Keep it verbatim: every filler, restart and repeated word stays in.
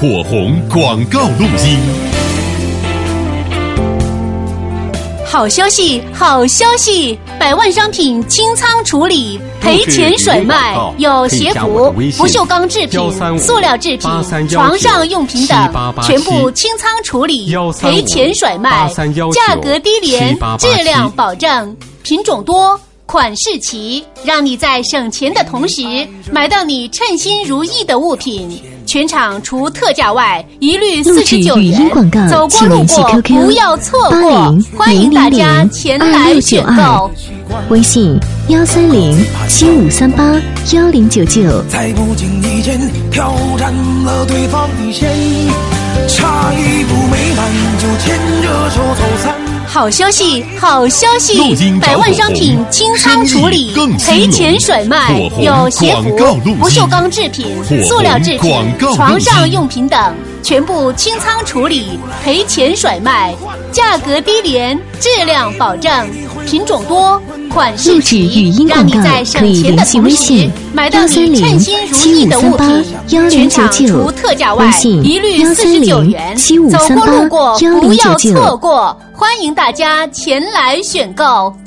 火红广告录音。 好消息，好消息！百万商品清仓处理，赔钱甩卖，有鞋服、不锈钢制品、塑料制品、床上用品等，全部清仓处理，赔钱甩卖，价格低廉，质量保证，品种多，款式齐，让你在省钱的同时买到你称心如意的物品。全场除特价外，一律四十九元。走过路过不要错过，欢迎大家前来选购。 微信幺三零七五三八幺零九九。 在不经意间挑战了对方的线，差一步没迈就牵着手走散。 好消息，好消息！百万商品清仓处理，赔钱甩卖，有鞋服、不锈钢制品、塑料制品、床上用品等，全部清仓处理，赔钱甩卖，价格低廉，质量保证，品种多，款式齐，让你在省钱的同时买到你称心如意的物品。全场除特价外，一律四十九元。走过路过不要错过，欢迎大家前来选购。